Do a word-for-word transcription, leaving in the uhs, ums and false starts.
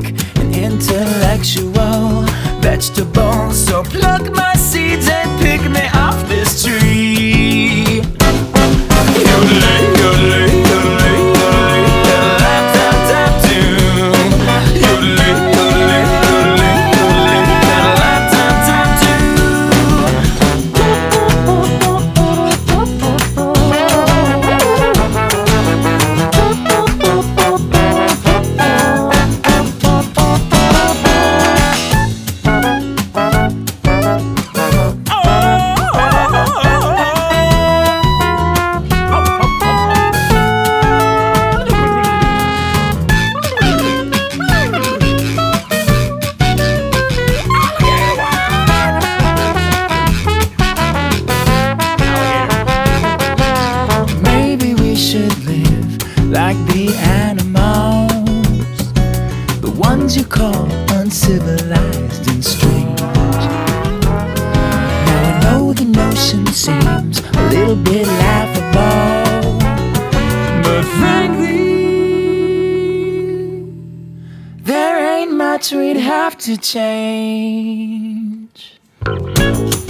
an intellectual vegetable. So pluck my seeds and pick me off this tree. Yodelay, yodelay, yodelay, yodelay, la-da-da-doo. Yodelay, yodelay, yodelay, yodelay, like the animals, the ones you call uncivilized and strange. Now I know the notion seems a little bit laughable, but frankly, there ain't much we'd have to change.